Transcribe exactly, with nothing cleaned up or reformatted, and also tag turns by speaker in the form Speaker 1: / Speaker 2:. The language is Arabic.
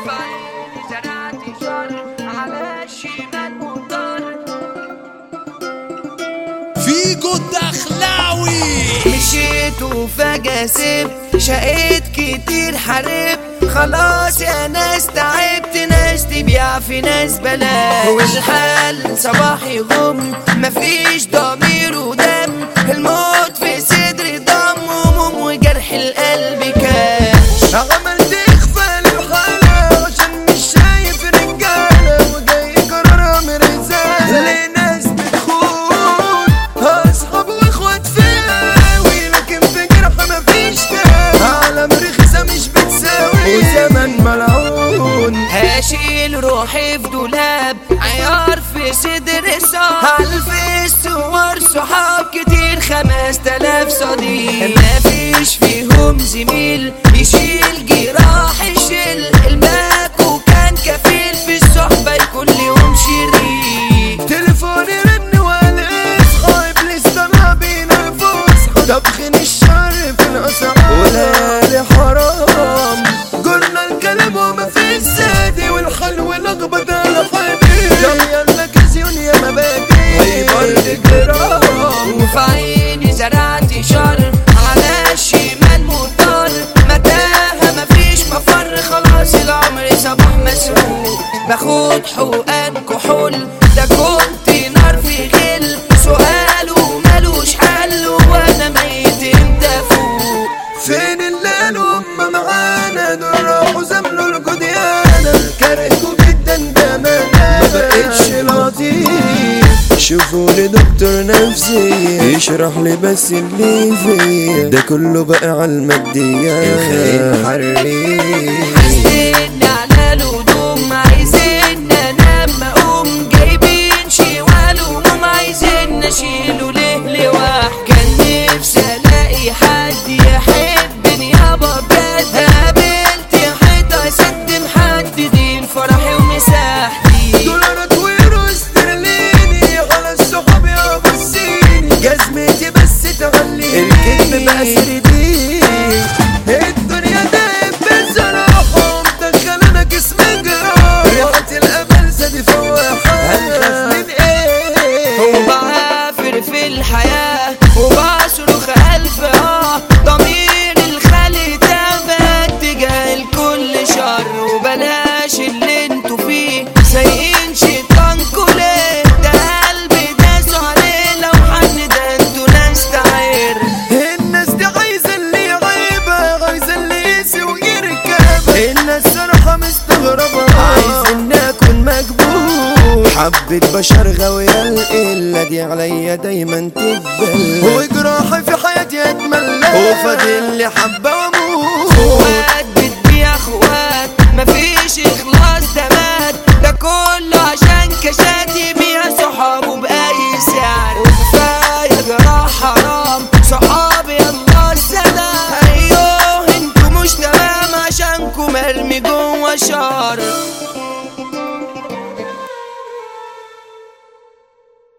Speaker 1: وفي عيني زرعت شر على الشمال مضطر.
Speaker 2: فيجو الدخلاوي
Speaker 1: مشيت وفجأة سبت شقيت كتير حاربت خلاص يا ناس تعبت، ناس تبيع في ناس بلاش والحال صباحي غم مفيش ضمير ودم، الموت في صدري ضم هموم وجرح القلب كاش.
Speaker 3: عملت اخفاء للحالة عشان مش شايف رجالة وجاي قرارها من رسالة لناس بتخون اصحاب واخوات فياوي، لكن في جرح مفيش تاوي، عالم رخيصة مش بتساوي وزمن ملعون.
Speaker 1: هشيل روحي في دولاب عيار في صدر صعب، عالفيس صور صحاب كتير خمس تلاف صديق، مفيش فيهم زميل يشيل جراح يشيل الباك وكان كفيل في الصحبة يكون ليهم شريك.
Speaker 3: تليفوني رن والإصحى إبليس طلع بينا الفسحة، طبخن الشر في الأسعار وليالي حرام، قلنا الكلام وما في السادي والحلو لخبط على حدي، طب يلا كازيون يا مبادئ هيبرد جرام.
Speaker 1: وفي عيني زرعت شر على الشمال مضطر، متاهة مفيش مفر خلاص العمر صباح مسروق، باخد حقن كحول ده كنت نار في غل، سؤاله ملوش حل وانا ميت امتى فوق.
Speaker 3: فين الليل وهم معانا دول راحوا زملوا الجديانة، كرهتوا جدا بأمانة ما بقتش لطيف، شوفوا لي دكتور نفسي يشرح لي بس اللي فيا، ده كله بقى على المادية الخير حريق.
Speaker 1: عايزين على الهدوم عايزين انام اقوم جايبين شوال هموم عايزين نشيله ليه لوحدي، كان نفسي الاقي حد يحبني يابا بجد، قابلت حيطة سد محددين فرحي ومساحتي،
Speaker 3: دولارات ويورو استرليني على الصحاب يا بصيني، جزمتي بس تعليني الكذب بقى سردي، الدنيا دايب بصراحة مدخلنا جسم جراح، ريحة الأمل زادي فواحة هنخاف من ايه،
Speaker 1: وبعافر في الحياة وبصرخ ألف اه، ضمير الخلق تابع اتجاه الكل شر، وبلاش اللي انتوا فيه سايقين شيطانكوا ليه، ده قلبي داسوا عليه لو حن ده انتوا ناس تعير.
Speaker 3: الناس دي عايزة اللي عيبة عايزة اللي يسوي يركبها، الناس صراحة مستغربة عايزين اكون مقبول، حبة بشر غاوية القلة دي عليا دايما تقبل، وجراحي في حياتي اتملى وفاضل لي حبة واموت،
Speaker 1: اخوات بتبيع اخوات مفيش اخلاص ده مات، ده كله عشان كشات